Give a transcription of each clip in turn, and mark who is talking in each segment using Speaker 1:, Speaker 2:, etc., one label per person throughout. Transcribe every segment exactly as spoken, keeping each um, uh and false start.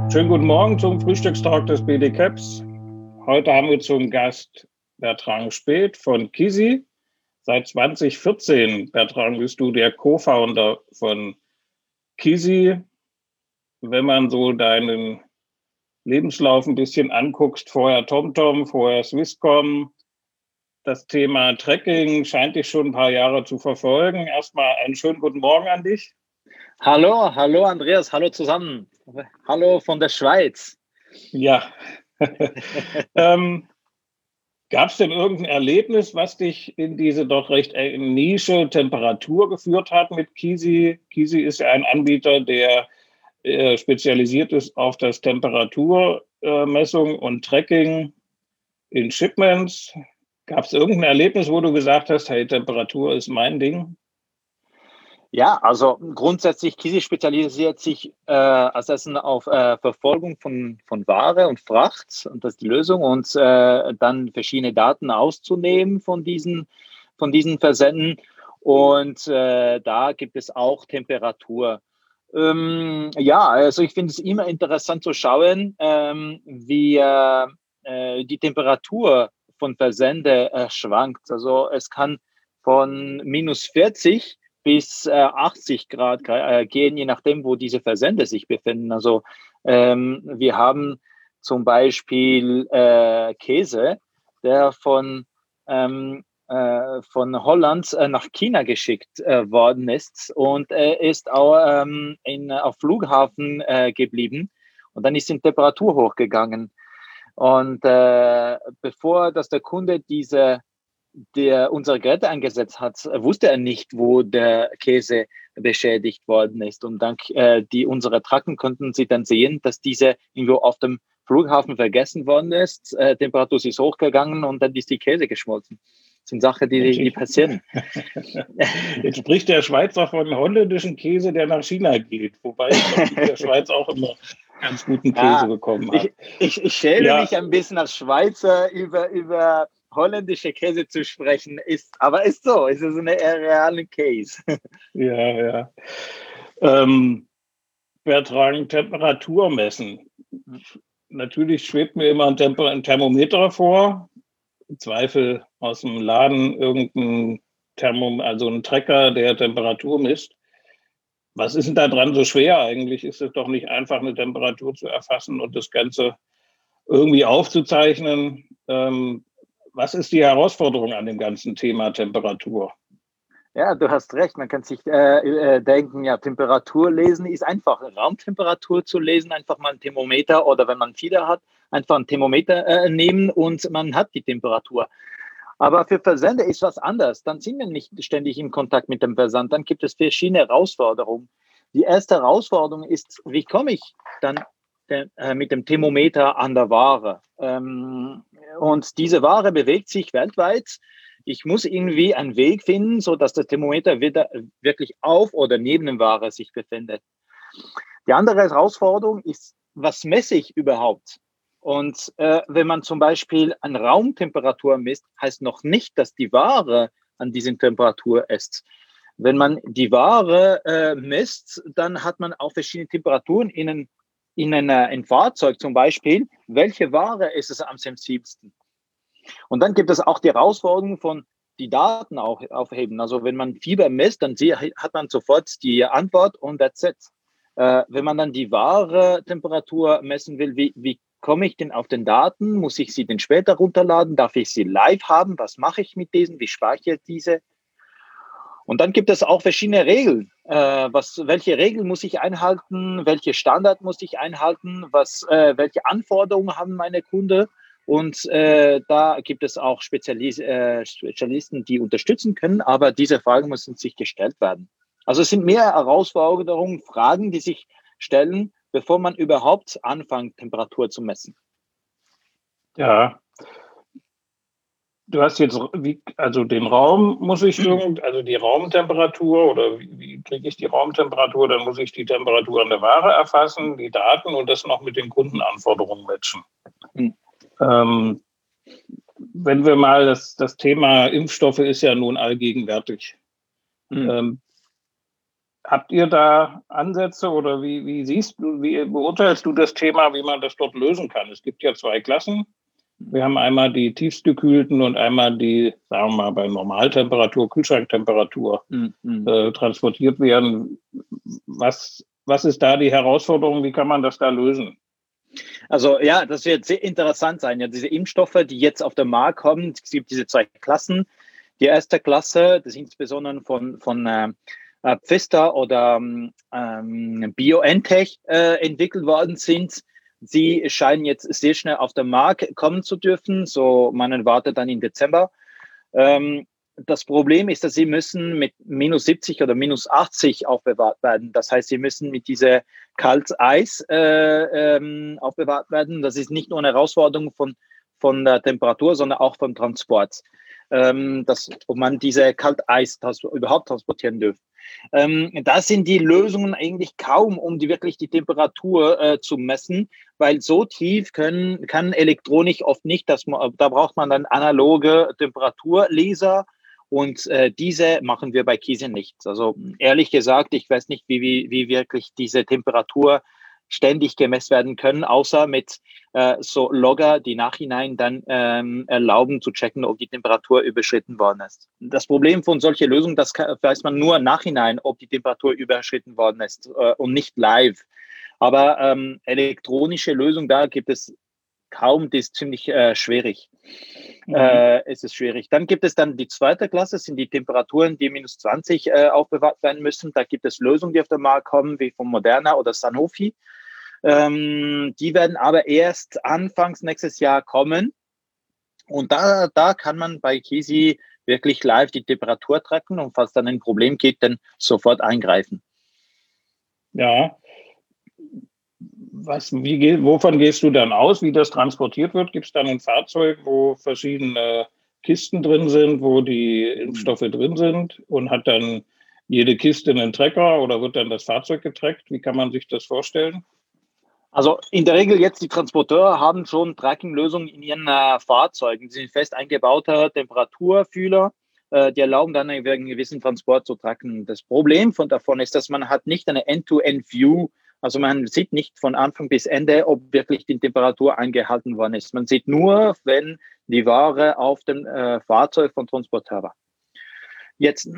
Speaker 1: Schönen guten Morgen zum Frühstückstalk des B D Caps. Heute haben wir zum Gast Bertrand Speth von Kisi. Seit zwanzig vierzehn, Bertrand, bist du der Co-Founder von Kisi. Wenn man so deinen Lebenslauf ein bisschen anguckst, vorher TomTom, vorher Swisscom, das Thema Tracking scheint dich schon ein paar Jahre zu verfolgen. Erstmal einen schönen guten Morgen an dich.
Speaker 2: Hallo, hallo Andreas, hallo zusammen. Hallo von der Schweiz.
Speaker 1: Ja. ähm, Gab es denn irgendein Erlebnis, was dich in diese doch recht Nische Temperatur geführt hat mit Kisi? Kisi ist ja ein Anbieter, der äh, spezialisiert ist auf das Temperaturmessung äh, und Tracking in Shipments. Gab es irgendein Erlebnis, wo du gesagt hast, hey, Temperatur ist mein Ding?
Speaker 2: Ja, also grundsätzlich, Kisi spezialisiert sich äh, als Essen auf äh, Verfolgung von, von Ware und Fracht, und das ist die Lösung, und äh, dann verschiedene Daten auszunehmen von diesen, von diesen Versenden. Und äh, da gibt es auch Temperatur. Ähm, ja, also ich finde es immer interessant zu schauen, ähm, wie äh, äh, die Temperatur von Versende äh, schwankt. Also es kann von minus vierzig bis äh, achtzig Grad äh, gehen, je nachdem, wo diese Versende sich befinden. Also ähm, wir haben zum Beispiel äh, Käse, der von, ähm, äh, von Holland äh, nach China geschickt äh, worden ist, und er ist auch ähm, in, auf Flughafen äh, geblieben, und dann ist die Temperatur hochgegangen. Und äh, bevor dass der Kunde diese der unsere Geräte eingesetzt hat, wusste er nicht, wo der Käse beschädigt worden ist. Und dank äh, die unsere Tracken konnten sie dann sehen, dass diese irgendwo auf dem Flughafen vergessen worden ist. Äh, Temperatur ist hochgegangen und dann ist die Käse geschmolzen. Das sind Sachen, die, die passieren.
Speaker 1: Jetzt spricht der Schweizer von holländischen Käse, der nach China geht. Wobei ich in der Schweiz auch immer ganz guten Käse ah, bekommen habe.
Speaker 2: Ich, ich, ich schäme ja. mich ein bisschen als Schweizer über, über holländische Käse zu sprechen, ist, aber ist so, ist so eine reale Case.
Speaker 1: Ja, ja. Ähm, Bertrand, Temperatur messen. Natürlich schwebt mir immer ein, Temper ein Thermometer vor. Im Zweifel aus dem Laden irgendein Thermom, also ein Trecker, der Temperatur misst. Was ist denn da dran so schwer eigentlich? Ist es doch nicht einfach, eine Temperatur zu erfassen und das Ganze irgendwie aufzuzeichnen? Ähm, was ist die Herausforderung an dem ganzen Thema Temperatur?
Speaker 2: Ja, du hast recht. Man kann sich äh, äh, denken, ja, Temperatur lesen ist einfach. Raumtemperatur zu lesen, einfach mal ein Thermometer, oder wenn man Fieber hat, einfach ein Thermometer äh, nehmen und man hat die Temperatur. Aber für Versender ist was anderes. Dann sind wir nicht ständig in Kontakt mit dem Versand. Dann gibt es verschiedene Herausforderungen. Die erste Herausforderung ist, wie komme ich dann äh, mit dem Thermometer an der Ware? Ähm, und diese Ware bewegt sich weltweit. Ich muss irgendwie einen Weg finden, so dass das Thermometer wieder wirklich auf oder neben der Ware sich befindet. Die andere Herausforderung ist, was messe ich überhaupt? Und äh, wenn man zum Beispiel an Raumtemperatur misst, heißt noch nicht, dass die Ware an dieser Temperatur ist. Wenn man die Ware äh, misst, dann hat man auch verschiedene Temperaturen in, ein, in einer, ein Fahrzeug zum Beispiel. Welche Ware ist es am sensibelsten? Und dann gibt es auch die Herausforderung von die Daten auch aufheben. Also wenn man Fieber misst, dann hat man sofort die Antwort und that's it. Äh, wenn man dann die wahre Temperatur messen will, wie, wie komme ich denn auf den Daten? Muss ich sie denn später runterladen? Darf ich sie live haben? Was mache ich mit diesen? Wie speichere ich diese? Und dann gibt es auch verschiedene Regeln. Äh, was, welche Regeln muss ich einhalten? Welche Standard muss ich einhalten? Was, äh, welche Anforderungen haben meine Kunden? Und äh, da gibt es auch Spezialis äh, Spezialisten, die unterstützen können, aber diese Fragen müssen sich gestellt werden. Also es sind mehr Herausforderungen, Fragen, die sich stellen, bevor man überhaupt anfängt, Temperatur zu messen.
Speaker 1: Ja. Du hast jetzt, wie, also den Raum muss ich irgend, also die Raumtemperatur oder wie, wie kriege ich die Raumtemperatur, dann muss ich die Temperatur an der Ware erfassen, die Daten und das noch mit den Kundenanforderungen matchen. Mhm. Ähm, wenn wir mal, das, das Thema Impfstoffe ist ja nun allgegenwärtig. Mhm. Ähm, Habt ihr da Ansätze oder wie, wie siehst du, wie beurteilst du das Thema, wie man das dort lösen kann? Es gibt ja zwei Klassen. Wir haben einmal die tiefstgekühlten und einmal die, sagen wir mal, bei Normaltemperatur, Kühlschranktemperatur
Speaker 2: Mhm.
Speaker 1: äh, transportiert werden. Was, was ist da die Herausforderung? Wie kann man das da lösen?
Speaker 2: Also ja, das wird sehr interessant sein. Ja, diese Impfstoffe, die jetzt auf den Markt kommen, es gibt diese zwei Klassen. Die erste Klasse, das ist insbesondere von, von äh, Pfizer oder ähm, BioNTech äh, entwickelt worden sind. Sie scheinen jetzt sehr schnell auf den Markt kommen zu dürfen. So, man erwartet dann im Dezember. Ähm, das Problem ist, dass sie müssen mit minus siebzig oder minus achtzig aufbewahrt werden. Das heißt, sie müssen mit dieser Kalteis äh, ähm, aufbewahrt werden. Das ist nicht nur eine Herausforderung von, von der Temperatur, sondern auch vom Transport. Ähm, dass, ob man diese Kalteis trans- überhaupt transportieren dürfte. Ähm, da sind die Lösungen eigentlich kaum, um die wirklich die Temperatur äh, zu messen, weil so tief können, kann Elektronik oft nicht. Das, da braucht man dann analoge Temperaturleser und äh, diese machen wir bei Kisi nicht. Also ehrlich gesagt, ich weiß nicht, wie, wie, wie wirklich diese Temperatur ständig gemessen werden können, außer mit äh, so Logger, die nachhinein dann ähm, erlauben zu checken, ob die Temperatur überschritten worden ist. Das Problem von solchen Lösungen, das kann, weiß man nur nachhinein, ob die Temperatur überschritten worden ist äh, und nicht live. Aber ähm, elektronische Lösungen, da gibt es kaum, die ist ziemlich äh, schwierig. Mhm. Äh, es ist schwierig. Dann gibt es dann die zweite Klasse, sind die Temperaturen, die minus zwanzig äh, aufbewahrt werden müssen. Da gibt es Lösungen, die auf den Markt kommen, wie von Moderna oder Sanofi. Ähm, die werden aber erst anfangs nächstes Jahr kommen. Und da, da kann man bei Kisi wirklich live die Temperatur tracken und falls dann ein Problem gibt, dann sofort eingreifen.
Speaker 1: Ja. Was, wie, wovon gehst du dann aus, wie das transportiert wird? Gibt es dann ein Fahrzeug, wo verschiedene Kisten drin sind, wo die Impfstoffe drin sind und hat dann jede Kiste einen Trecker oder wird dann das Fahrzeug getrackt? Wie kann man sich das vorstellen?
Speaker 2: Also in der Regel jetzt die Transporteure haben schon Tracking-Lösungen in ihren äh, Fahrzeugen. Sie sind fest eingebauter Temperaturfühler, äh, die erlauben dann einen gewissen Transport zu tracken. Das Problem von davon ist, dass man hat nicht eine End-to-End-View. Also man sieht nicht von Anfang bis Ende, ob wirklich die Temperatur eingehalten worden ist. Man sieht nur, wenn die Ware auf dem äh, Fahrzeug von Transporteur war. Jetzt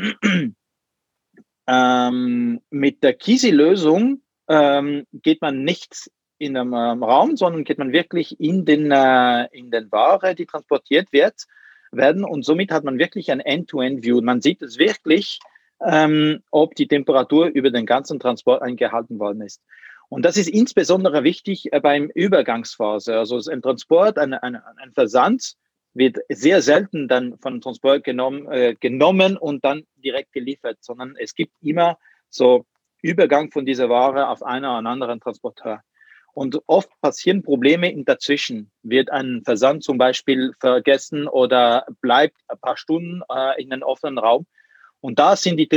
Speaker 2: ähm, mit der Kisi-Lösung ähm, geht man nicht in einem ähm, Raum, sondern geht man wirklich in den, äh, in den Ware, die transportiert wird, werden. Und somit hat man wirklich ein End-to-End-View. Man sieht es wirklich, ähm, ob die Temperatur über den ganzen Transport eingehalten worden ist. Und das ist insbesondere wichtig äh, beim Übergangsphase. Also ein Transport, ein, ein, ein Versand wird sehr selten dann von Transport genommen, äh, genommen und dann direkt geliefert, sondern es gibt immer so Übergang von dieser Ware auf einen oder anderen Transporteur. Und oft passieren Probleme in dazwischen. Wird ein Versand zum Beispiel vergessen oder bleibt ein paar Stunden äh, in einem offenen Raum. Und da sind die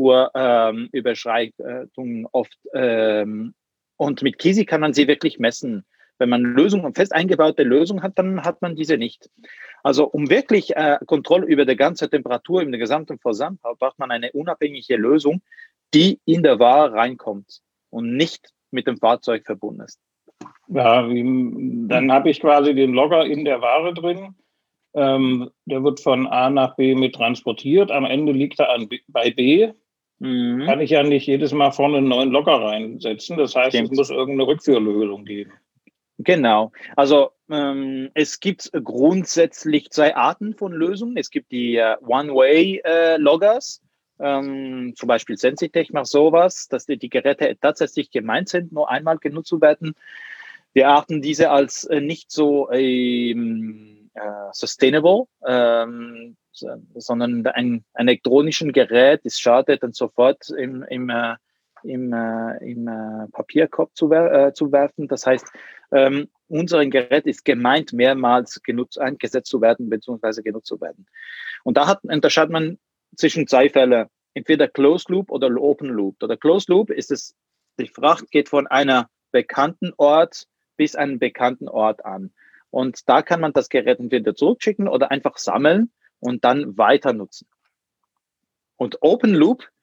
Speaker 2: Temperaturüberschreitungen ähm, oft. Ähm, und mit Kisi kann man sie wirklich messen. Wenn man Lösungen, fest eingebaute Lösungen hat, dann hat man diese nicht. Also um wirklich äh, Kontrolle über die ganze Temperatur im gesamten Versand braucht man eine unabhängige Lösung, die in der Ware reinkommt und nicht mit dem Fahrzeug verbunden ist.
Speaker 1: Ja, wie, dann habe ich quasi den Logger in der Ware drin. Ähm, der wird von A nach B mit transportiert. Am Ende liegt er an B, bei B. Mhm. Kann ich ja nicht jedes Mal vorne einen neuen Logger reinsetzen. Das heißt, Stimmt. Es muss irgendeine Rückführlösung geben.
Speaker 2: Genau. Also ähm, es gibt grundsätzlich zwei Arten von Lösungen. Es gibt die äh, One-Way-Loggers. Äh, ähm, zum Beispiel Sensitech macht sowas, dass die, die Geräte tatsächlich gemeint sind, nur einmal genutzt zu werden. Wir achten diese als äh, nicht so ähm, äh, sustainable, ähm, sondern ein, ein elektronisches Gerät ist schade, dann sofort im, im, äh, im, äh, im äh, Papierkorb zu, wer äh, zu werfen. Das heißt, ähm, unser Gerät ist gemeint, mehrmals genutzt, eingesetzt zu werden, beziehungsweise genutzt zu werden. Und da hat, unterscheidet man zwischen zwei Fällen, entweder Closed Loop oder Open Loop. Oder Closed Loop ist es, die Fracht geht von einer bekannten Ort bis einen bekannten Ort an. Und da kann man das Gerät entweder zurückschicken oder einfach sammeln und dann weiter nutzen. Und Open Loop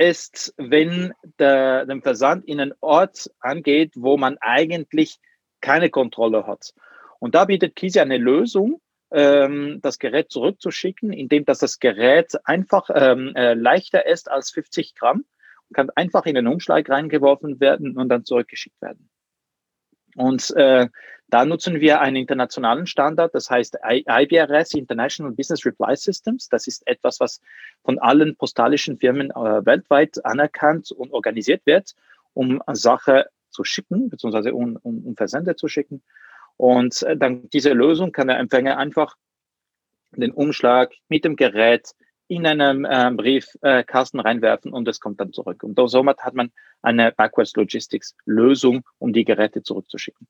Speaker 2: ist, wenn der, der Versand in einen Ort angeht, wo man eigentlich keine Kontrolle hat. Und da bietet Kisi eine Lösung, ähm, das Gerät zurückzuschicken, indem dass das Gerät einfach ähm, äh, leichter ist als fünfzig Gramm und kann einfach in den Umschlag reingeworfen werden und dann zurückgeschickt werden. Und äh, da nutzen wir einen internationalen Standard, das heißt I B R S, International Business Reply Systems. Das ist etwas, was von allen postalischen Firmen äh, weltweit anerkannt und organisiert wird, um Sache zu schicken, beziehungsweise um, um, um Versende zu schicken. Und äh, dann diese Lösung kann der Empfänger einfach den Umschlag mit dem Gerät in einen äh, Briefkasten äh, reinwerfen und es kommt dann zurück. Und somit hat man eine Backwards Logistics Lösung, um die Geräte zurückzuschicken.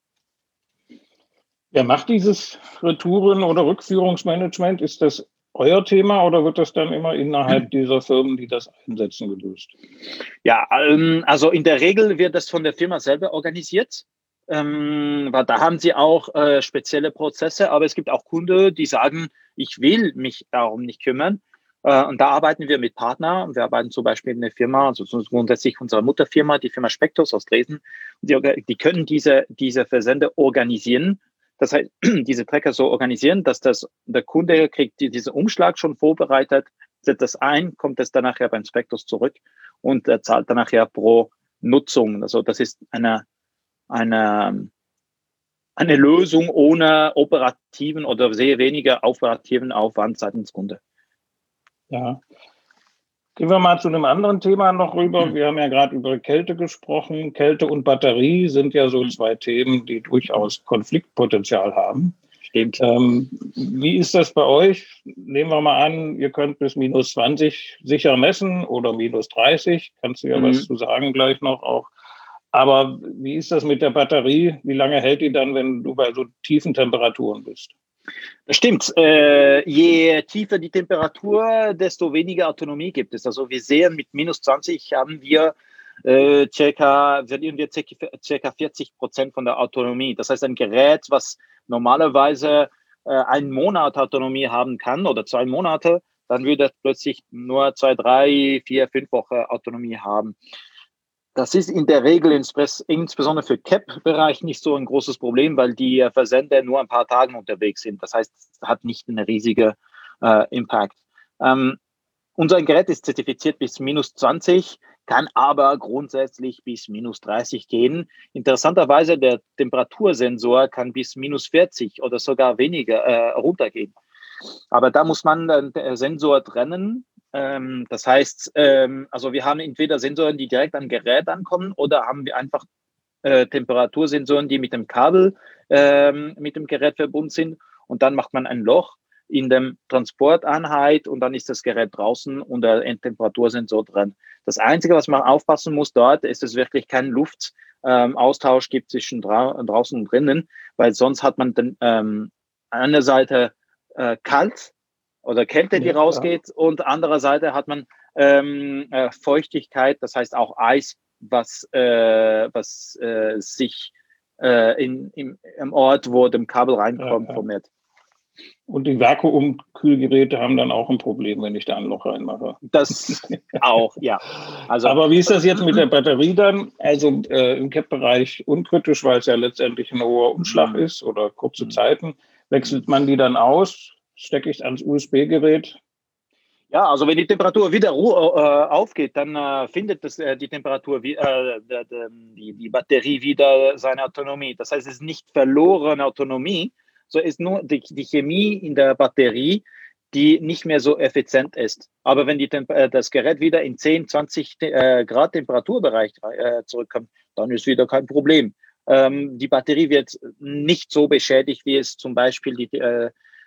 Speaker 1: Wer macht dieses Retouren- oder Rückführungsmanagement? Ist das euer Thema oder wird das dann immer innerhalb dieser Firmen, die das einsetzen, gelöst?
Speaker 2: Ja, ähm, also in der Regel wird das von der Firma selber organisiert. Ähm, weil da haben sie auch äh, spezielle Prozesse, aber es gibt auch Kunden, die sagen, ich will mich darum nicht kümmern. Äh, und da arbeiten wir mit Partnern. Wir arbeiten zum Beispiel mit einer Firma, also grundsätzlich unsere Mutterfirma, die Firma Spectos aus Dresden. Die, die können diese, diese Versende organisieren. Das heißt, diese Tracker so organisieren, dass das, der Kunde kriegt die, diesen Umschlag schon vorbereitet, setzt das ein, kommt es dann nachher beim Spectos zurück und er zahlt dann nachher pro Nutzung. Also das ist eine Eine, eine Lösung ohne operativen oder sehr weniger operativen Aufwand seitens Kunde.
Speaker 1: Ja. Gehen wir mal zu einem anderen Thema noch rüber. Mhm. Wir haben ja gerade über Kälte gesprochen. Kälte und Batterie sind ja so zwei Themen, die durchaus Konfliktpotenzial haben.
Speaker 2: Stimmt.
Speaker 1: Ähm, wie ist das bei euch? Nehmen wir mal an, ihr könnt bis minus zwanzig sicher messen oder minus dreißig. Kannst du ja mhm. was zu sagen gleich noch auch. Aber wie ist das mit der Batterie? Wie lange hält die dann, wenn du bei so tiefen Temperaturen bist?
Speaker 2: Das stimmt. Äh, je tiefer die Temperatur, desto weniger Autonomie gibt es. Also wir sehen, mit minus zwanzig haben wir äh, circa, verlieren wir circa vierzig Prozent von der Autonomie. Das heißt, ein Gerät, was normalerweise äh, einen Monat Autonomie haben kann oder zwei Monate, dann würde es plötzlich nur zwei, drei, vier, fünf Wochen Autonomie haben. Das ist in der Regel insbesondere für C A P-Bereich nicht so ein großes Problem, weil die Versender nur ein paar Tage unterwegs sind. Das heißt, es hat nicht einen riesigen äh, Impact. Ähm, unser Gerät ist zertifiziert bis minus zwanzig, kann aber grundsätzlich bis minus dreißig gehen. Interessanterweise, der Temperatursensor kann bis minus vierzig oder sogar weniger äh, runtergehen. Aber da muss man den Sensor trennen. Ähm, das heißt, ähm, also wir haben entweder Sensoren, die direkt am Gerät ankommen, oder haben wir einfach äh, Temperatursensoren, die mit dem Kabel ähm, mit dem Gerät verbunden sind. Und dann macht man ein Loch in dem Transporteinheit und dann ist das Gerät draußen und der Temperatursensor dran. Das Einzige, was man aufpassen muss dort, ist, dass es wirklich keinen Luftaustausch ähm, gibt zwischen dra draußen und drinnen, weil sonst hat man dann ähm, an der Seite äh, kalt oder Kälte, die ja, rausgeht, ja. Und anderer Seite hat man ähm, äh, Feuchtigkeit, das heißt auch Eis, was, äh, was äh, sich äh, in, im, im Ort, wo dem Kabel reinkommt, ja, ja. formiert.
Speaker 1: Und die Vakuumkühlgeräte haben dann auch ein Problem, wenn ich da ein Loch reinmache.
Speaker 2: Das auch, ja.
Speaker 1: Also, aber wie ist das jetzt mit der Batterie dann? Also äh, im C A P-Bereich unkritisch, weil es ja letztendlich ein hoher Umschlag ist oder kurze Zeiten. Wechselt man die dann aus? Stecke ich ans U S B-Gerät?
Speaker 2: Ja, also wenn die Temperatur wieder äh, aufgeht, dann äh, findet das, äh, die Temperatur, wie, äh, die, die Batterie wieder seine Autonomie. Das heißt, es ist nicht verlorene Autonomie, so ist nur die, die Chemie in der Batterie, die nicht mehr so effizient ist. Aber wenn die äh, das Gerät wieder in zehn, zwanzig äh, Grad Temperaturbereich äh, zurückkommt, dann ist wieder kein Problem. Ähm, die Batterie wird nicht so beschädigt, wie es zum Beispiel die äh,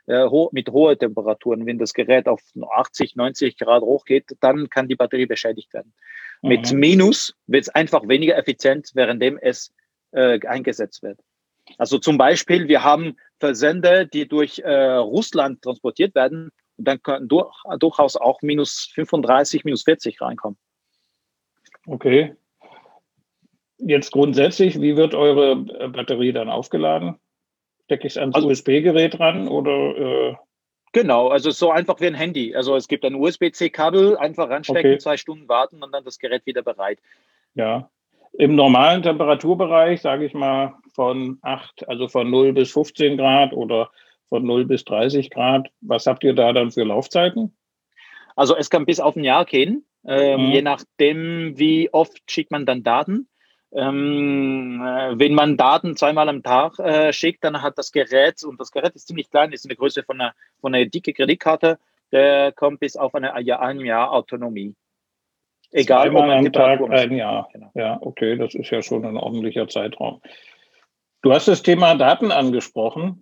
Speaker 2: mit hohen Temperaturen, wenn das Gerät auf achtzig, neunzig Grad hochgeht, dann kann die Batterie beschädigt werden. Mhm. Mit Minus wird es einfach weniger effizient, währenddem es äh, eingesetzt wird. Also zum Beispiel, wir haben Versender, die durch äh, Russland transportiert werden und dann können durch, durchaus auch minus fünfunddreißig, minus vierzig reinkommen.
Speaker 1: Okay. Jetzt grundsätzlich, wie wird eure Batterie dann aufgeladen? Stecke ich es ans also, U S B-Gerät ran oder? Äh
Speaker 2: Genau, also so einfach wie ein Handy. Also es gibt ein U S B-C-Kabel, einfach ranstecken,
Speaker 1: Okay,
Speaker 2: zwei Stunden warten und dann das Gerät wieder bereit.
Speaker 1: ja. Im normalen Temperaturbereich, sage ich mal, von acht, also von null bis fünfzehn Grad oder von null bis dreißig Grad, was habt ihr da dann für Laufzeiten?
Speaker 2: Also es kann bis auf ein Jahr gehen, ähm, je
Speaker 1: Mhm.
Speaker 2: nachdem, wie oft schickt man dann Daten. Ähm, äh, wenn man Daten zweimal am Tag äh, schickt, dann hat das Gerät, und das Gerät ist ziemlich klein, ist in der Größe von einer, von einer dicke Kreditkarte, der kommt bis auf eine, ja, ein Jahr Autonomie. Egal, ob
Speaker 1: Zweimal
Speaker 2: man
Speaker 1: am
Speaker 2: Temperatur
Speaker 1: Tag
Speaker 2: misst.
Speaker 1: ein Jahr.
Speaker 2: Genau.
Speaker 1: Ja, okay, das ist ja schon ein ordentlicher Zeitraum. Du hast das Thema Daten angesprochen.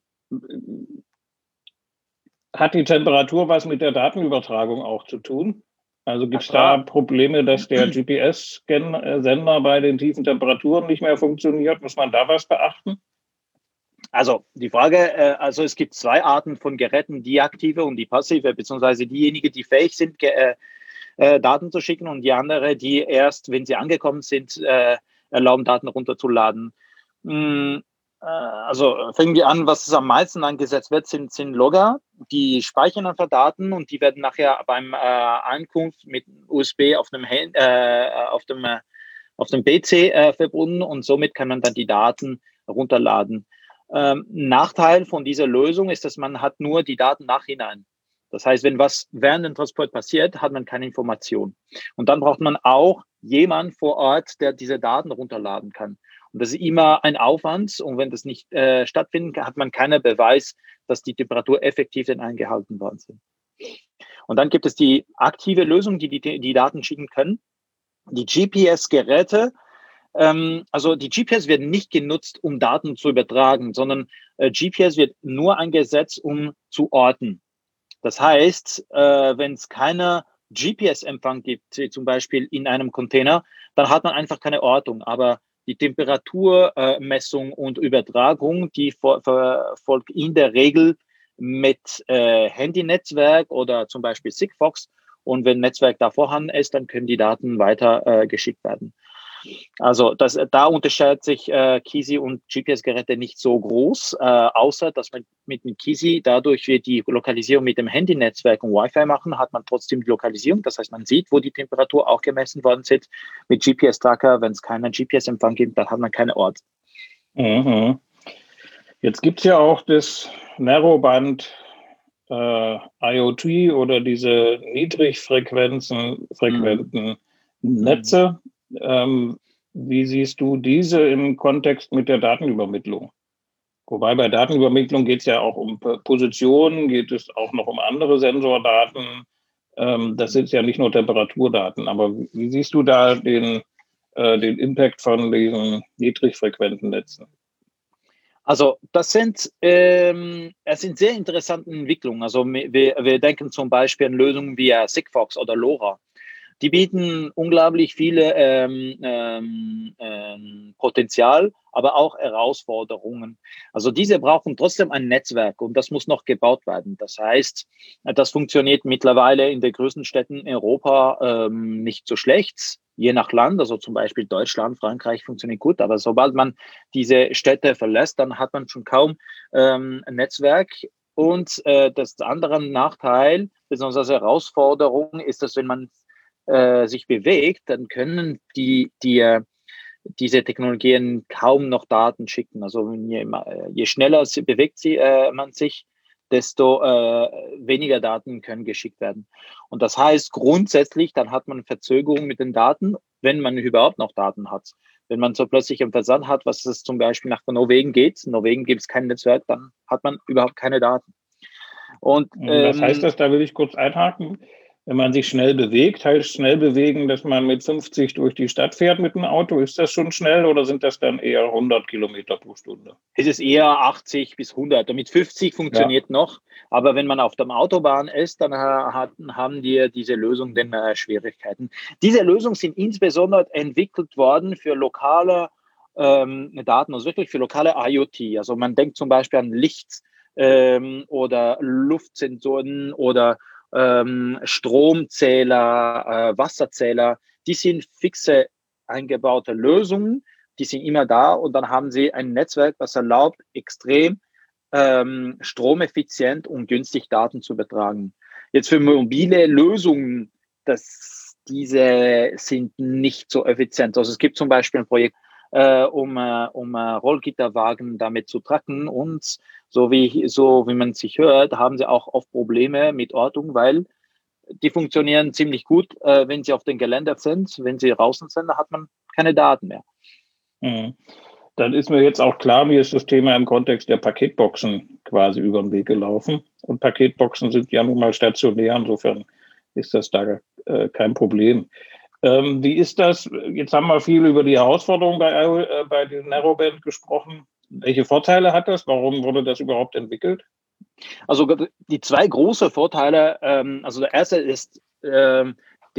Speaker 1: Hat die Temperatur was mit der Datenübertragung auch zu tun? Also gibt
Speaker 2: Ah,
Speaker 1: es da
Speaker 2: klar.
Speaker 1: Probleme, dass der G P S-Sender bei den tiefen Temperaturen nicht mehr funktioniert? Muss man da was beachten?
Speaker 2: Also die Frage, äh, also es gibt zwei Arten von Geräten, die aktive und die passive, beziehungsweise diejenigen, die fähig sind, ge- äh, äh, Daten zu schicken und die andere, die erst, wenn sie angekommen sind, äh, erlauben, Daten runterzuladen. Hm, äh, also fangen wir an, was am meisten eingesetzt wird, sind, sind Logger, die speichern einfach Daten und die werden nachher beim äh, Ankunft mit U S B auf dem, Hand, äh, auf dem, äh, auf dem P C äh, verbunden und somit kann man dann die Daten runterladen. Ähm, Nachteil von dieser Lösung ist, dass man hat nur die Daten nachhinein. Das heißt, wenn was während dem Transport passiert, hat man keine Information. Und dann braucht man auch jemanden vor Ort, der diese Daten runterladen kann. Und das ist immer ein Aufwand. Und wenn das nicht äh, stattfindet, hat man keinen Beweis, dass die Temperatur effektiv denn eingehalten worden sind. Und dann gibt es die aktive Lösung, die die, die Daten schicken können. Die G P S-Geräte, ähm, also die G P S werden nicht genutzt, um Daten zu übertragen, sondern äh, G P S wird nur eingesetzt, um zu orten. Das heißt, äh, wenn es keine G P S-Empfang gibt, zum Beispiel in einem Container, dann hat man einfach keine Ortung. Aber die Temperaturmessung äh, und Übertragung, die verfolgt in der Regel mit äh, Handynetzwerk oder zum Beispiel Sigfox. Und wenn Netzwerk da vorhanden ist, dann können die Daten weiter äh, geschickt werden. Also das, da unterscheidet sich äh, Kisi und G P S-Geräte nicht so groß, äh, außer dass man mit dem Kisi, dadurch wir die Lokalisierung mit dem Handynetzwerk und Wi-Fi machen, hat man trotzdem die Lokalisierung. Das heißt, man sieht, wo die Temperatur auch gemessen worden ist. Mit G P S-Tracker, wenn es keinen G P S-Empfang gibt, dann hat man keine Ort.
Speaker 1: Mhm. Jetzt gibt es ja auch das Narrowband äh, IoT oder diese niedrigfrequenzen
Speaker 2: Mhm.
Speaker 1: frequenten
Speaker 2: Mhm.
Speaker 1: Netze. Ähm, wie siehst du diese im Kontext mit der Datenübermittlung? Wobei bei Datenübermittlung geht es ja auch um Positionen, geht es auch noch um andere Sensordaten. Ähm, das sind ja nicht nur Temperaturdaten. Aber wie siehst du da den, äh, den Impact von diesen niedrigfrequenten Netzen?
Speaker 2: Also das sind, ähm, es sind sehr interessante Entwicklungen. Also wir, wir denken zum Beispiel an Lösungen wie Sigfox oder LoRa. Die bieten unglaublich viele ähm, ähm, ähm, Potenzial, aber auch Herausforderungen. Also diese brauchen trotzdem ein Netzwerk und das muss noch gebaut werden. Das heißt, das funktioniert mittlerweile in den größten Städten in Europa ähm, nicht so schlecht. Je nach Land, also zum Beispiel Deutschland, Frankreich funktioniert gut, aber sobald man diese Städte verlässt, dann hat man schon kaum ähm, ein Netzwerk. Und äh, das andere Nachteil, beziehungsweise Herausforderung ist, dass wenn man äh, sich bewegt, dann können die, die äh, diese Technologien kaum noch Daten schicken. Also je, je schneller sie, bewegt sie, äh, man sich, desto äh, weniger Daten können geschickt werden. Und das heißt grundsätzlich, dann hat man Verzögerung mit den Daten, wenn man überhaupt noch Daten hat. Wenn man so plötzlich einen Versand hat, was es zum Beispiel nach Norwegen geht, in Norwegen gibt es kein Netzwerk, dann hat man überhaupt keine Daten. Und
Speaker 1: Was heißt
Speaker 2: ähm,
Speaker 1: das? Da will ich kurz einhaken. Wenn man sich schnell bewegt, heißt schnell bewegen, dass man mit fünfzig durch die Stadt fährt mit dem Auto. Ist das schon schnell oder sind das dann eher hundert Kilometer pro Stunde?
Speaker 2: es ist eher achtzig bis hundert. Und mit fünfzig
Speaker 1: Ja.
Speaker 2: funktioniert noch. Aber wenn man auf der Autobahn ist, dann äh, hat, haben die diese Lösung den äh, Schwierigkeiten. Diese Lösungen sind insbesondere entwickelt worden für lokale ähm, Daten, also wirklich für lokale IoT. Also man denkt zum Beispiel an Licht ähm, oder Luftsensoren oder ähm, Stromzähler, äh, Wasserzähler. Die sind fixe eingebaute Lösungen, die sind immer da und dann haben sie ein Netzwerk, das erlaubt, extrem ähm, stromeffizient und günstig Daten zu übertragen. Jetzt für mobile Lösungen, das, diese sind nicht so effizient. Also es gibt zum Beispiel ein Projekt, äh, um, äh, um äh, Rollgitterwagen damit zu tracken und so wie, so wie man sich hört, haben sie auch oft Probleme mit Ortung, weil die funktionieren ziemlich gut, äh, wenn sie auf dem Gelände sind. Wenn sie draußen sind, da hat man keine Daten mehr.
Speaker 1: Mhm. Dann ist mir jetzt auch klar, mir ist das Thema im Kontext der Paketboxen quasi über den Weg gelaufen. Und Paketboxen sind ja nun mal stationär, insofern ist das da äh, kein Problem. Ähm, wie ist das? Jetzt haben wir viel über die Herausforderungen bei, äh, bei den Narrowband gesprochen. Welche Vorteile hat das? Warum wurde das überhaupt entwickelt?
Speaker 2: Also die zwei große Vorteile, ähm, also der erste ist ähm,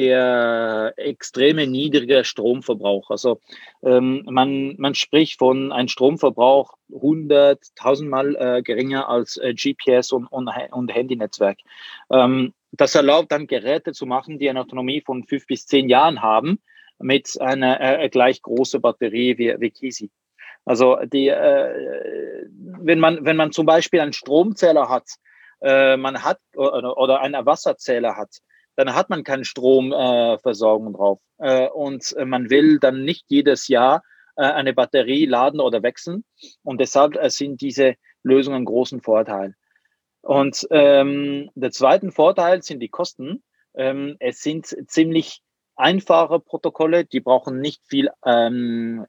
Speaker 2: der extreme niedrige Stromverbrauch. Also ähm, man, man spricht von einem Stromverbrauch hundert, tausendmal äh, geringer als äh, G P S und, und, und Handynetzwerk. Ähm, das erlaubt dann Geräte zu machen, die eine Autonomie von fünf bis zehn Jahren haben, mit einer äh, gleich großen Batterie wie, wie Kisi. Also die, äh, wenn man wenn man zum Beispiel einen Stromzähler hat, äh, man hat oder, oder einen Wasserzähler hat, dann hat man keine Stromversorgung äh, drauf äh, und man will dann nicht jedes Jahr äh, eine Batterie laden oder wechseln und deshalb äh, sind diese Lösungen einen großen Vorteil. Und ähm, der zweite Vorteil sind die Kosten. Ähm, es sind ziemlich einfache Protokolle, die brauchen nicht viel ähm,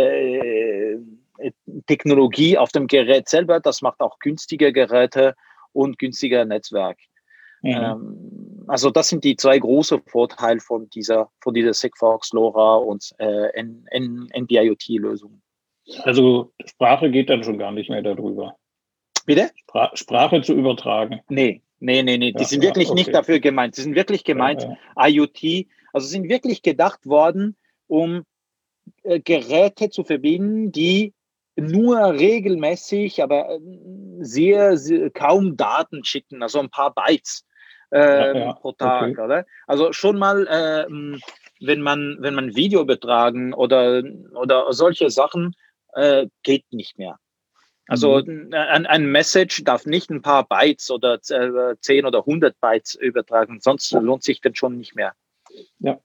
Speaker 2: äh, Technologie auf dem Gerät selber. Das macht auch günstige Geräte und günstiger Netzwerk.
Speaker 1: Mhm.
Speaker 2: Ähm, also das sind die zwei großen Vorteile von dieser, von dieser Sigfox, LoRa und äh, N B I O T-Lösung.
Speaker 1: Also Sprache geht dann schon gar nicht mehr darüber.
Speaker 2: Bitte?
Speaker 1: Spra Sprache zu übertragen.
Speaker 2: Nee, nee, nee, nee. Die
Speaker 1: Ja,
Speaker 2: sind
Speaker 1: ja,
Speaker 2: wirklich nicht
Speaker 1: okay.
Speaker 2: dafür gemeint. Die sind wirklich gemeint,
Speaker 1: Ja, ja.
Speaker 2: I O T, also sind wirklich gedacht worden, um äh, Geräte zu verbinden, die nur regelmäßig, aber äh, sehr, sehr kaum Daten schicken, also ein paar Bytes
Speaker 1: Ja,
Speaker 2: ähm,
Speaker 1: ja,
Speaker 2: pro Tag,
Speaker 1: okay.
Speaker 2: oder? Also schon mal, ähm, wenn man, wenn man Video übertragen oder, oder solche Sachen, äh, geht nicht mehr. Also
Speaker 1: Mhm.
Speaker 2: ein, ein Message darf nicht ein paar Bytes oder zehn oder hundert Bytes übertragen, sonst lohnt sich das schon nicht mehr.
Speaker 1: Ja.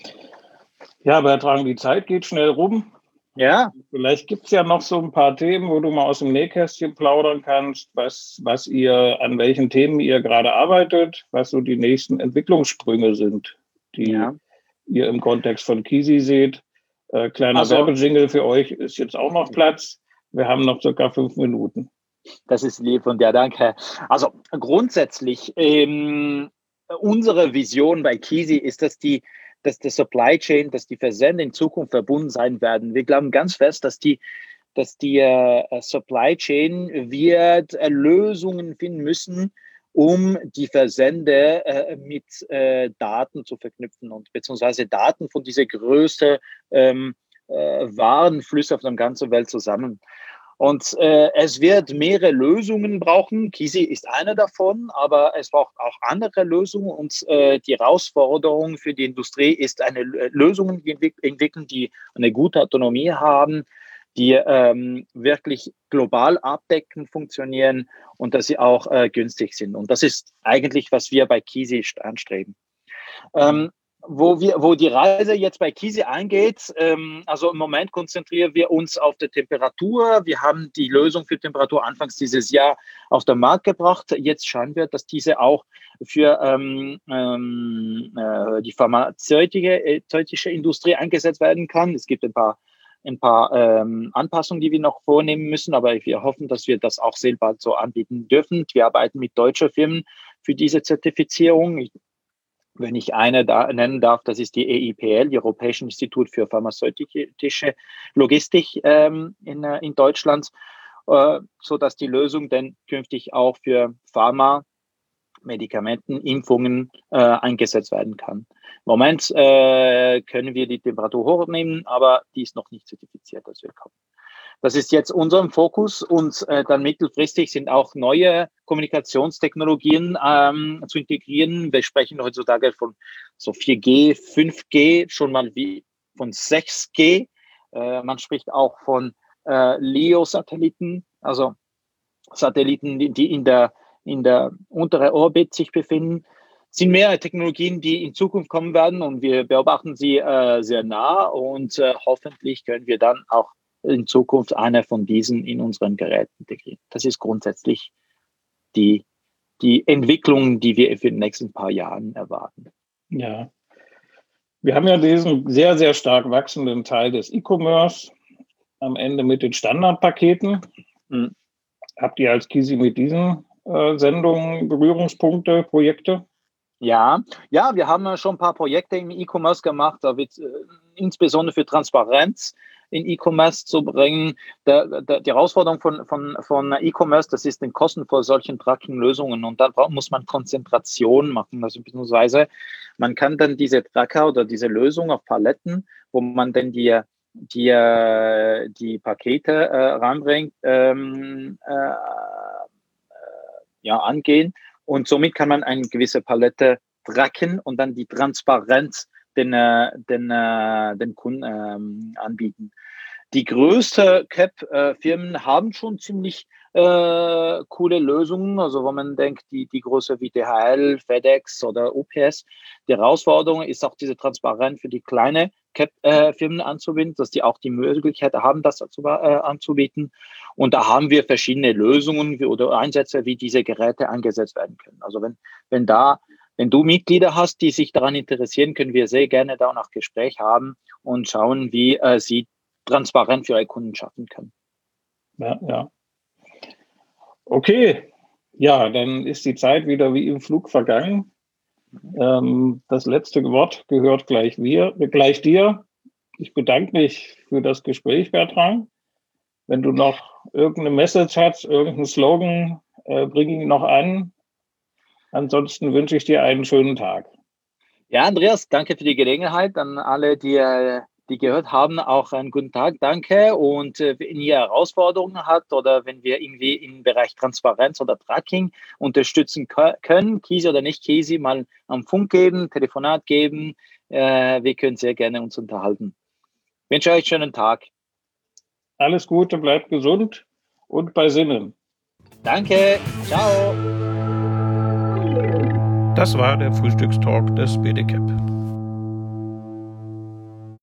Speaker 1: Ja, Bertrand, die Zeit geht schnell rum.
Speaker 2: Ja.
Speaker 1: Vielleicht gibt es ja noch so ein paar Themen, wo du mal aus dem Nähkästchen plaudern kannst, was, was ihr, an welchen Themen ihr gerade arbeitet, was so die nächsten Entwicklungssprünge sind, die
Speaker 2: Ja.
Speaker 1: ihr im Kontext von Kisi seht. Äh, kleiner
Speaker 2: Also,
Speaker 1: Werbejingle für euch ist jetzt auch noch Platz. Wir haben noch circa fünf Minuten.
Speaker 2: das ist lieb von dir, danke. Also grundsätzlich, ähm, unsere Vision bei Kisi ist, dass die, dass der Supply Chain, dass die Versände in Zukunft verbunden sein werden. Wir glauben ganz fest, dass die, dass die äh, Supply Chain wird äh, Lösungen finden müssen, um die Versende äh, mit äh, Daten zu verknüpfen und beziehungsweise Daten von dieser Größe ähm, äh, Warenflüsse auf der ganzen Welt zusammen. Und äh, es wird mehrere Lösungen brauchen. Kisi ist eine davon, aber es braucht auch andere Lösungen. Und äh, die Herausforderung für die Industrie ist, eine Lösung entwickeln, die eine gute Autonomie haben, die ähm, wirklich global abdeckend funktionieren und dass sie auch äh, günstig sind. Und das ist eigentlich, was wir bei Kisi anstreben. Ähm, wo wir, wo die Reise jetzt bei Kisi eingeht, ähm, also im Moment konzentrieren wir uns auf die Temperatur. Wir haben die Lösung für Temperatur anfangs dieses Jahr auf den Markt gebracht. Jetzt schauen wir, dass diese auch für ähm, ähm, äh, die pharmazeutische Industrie eingesetzt werden kann. Es gibt ein paar ein paar ähm, Anpassungen, die wir noch vornehmen müssen, aber wir hoffen, dass wir das auch sehr bald so anbieten dürfen. Wir arbeiten mit deutschen Firmen für diese Zertifizierung. Ich, wenn ich eine da nennen darf, das ist die E I P L, die Europäische Institut für pharmazeutische Logistik ähm, in, äh, in Deutschland, äh, so dass die Lösung dann künftig auch für Pharma, Medikamenten, Impfungen äh, eingesetzt werden kann. Im Moment äh, können wir die Temperatur hochnehmen, aber die ist noch nicht zertifiziert, das wir kommen. Das ist jetzt unser Fokus und äh, dann mittelfristig sind auch neue Kommunikationstechnologien ähm, zu integrieren. Wir sprechen heutzutage von so vier G, fünf G, schon mal wie von sechs G. Äh, man spricht auch von äh, L E O-Satelliten, also Satelliten, die in der, in der unteren Orbit sich befinden, sind mehrere Technologien, die in Zukunft kommen werden und wir beobachten sie äh, sehr nah und äh, hoffentlich können wir dann auch in Zukunft eine von diesen in unseren Geräten integrieren. Das ist grundsätzlich die, die Entwicklung, die wir für die nächsten paar Jahren erwarten.
Speaker 1: Ja. Wir haben ja diesen sehr, sehr stark wachsenden Teil des E-Commerce am Ende mit den Standardpaketen. Mhm. Habt ihr als Kisi mit diesen äh, Sendungen Berührungspunkte, Projekte?
Speaker 2: Ja, ja, wir haben schon ein paar Projekte im E-Commerce gemacht, da wird, äh, insbesondere für Transparenz in E-Commerce zu bringen. Der, der, die Herausforderung von, von, von E-Commerce, das ist den Kosten vor solchen Tracking-Lösungen und da muss man Konzentration machen, also beziehungsweise man kann dann diese Tracker oder diese Lösung auf Paletten, wo man dann die, die, die Pakete äh, ranbringt, ähm, äh, ja, angehen. Und somit kann man eine gewisse Palette tracken und dann die Transparenz den, den, den Kunden ähm, anbieten. Die größten C A P-Firmen haben schon ziemlich äh, coole Lösungen. Also wenn man denkt, die, die große wie D H L, FedEx oder U P S, die Herausforderung ist auch diese Transparenz für die kleinen C A P-Firmen äh, anzubieten, dass die auch die Möglichkeit haben, das dazu, äh, anzubieten. Und da haben wir verschiedene Lösungen wie, oder Einsätze, wie diese Geräte eingesetzt werden können. Also wenn, wenn da, wenn du Mitglieder hast, die sich daran interessieren, können wir sehr gerne da noch Gespräch haben und schauen, wie äh, sie transparent für ihre Kunden schaffen können.
Speaker 1: Ja, ja. Okay, ja, dann ist die Zeit wieder wie im Flug vergangen. Ähm, das letzte Wort gehört gleich, wir, gleich dir. Ich bedanke mich für das Gespräch, Bertrand. Wenn du noch irgendeine Message hast, irgendeinen Slogan, äh, bring ihn noch an. Ansonsten wünsche ich dir einen schönen Tag.
Speaker 2: Ja, Andreas, danke für die Gelegenheit. An alle, die, die gehört haben, auch einen guten Tag. Danke. Und äh, wenn ihr Herausforderungen habt oder wenn wir irgendwie im Bereich Transparenz oder Tracking unterstützen können, Kisi oder nicht Kisi, mal am Funk geben, Telefonat geben. Äh, wir können sehr gerne uns unterhalten. Ich wünsche euch einen schönen Tag.
Speaker 1: Alles Gute, bleibt gesund und bei Sinnen.
Speaker 2: Danke. Ciao.
Speaker 1: Das war der Frühstückstalk des B D C A P.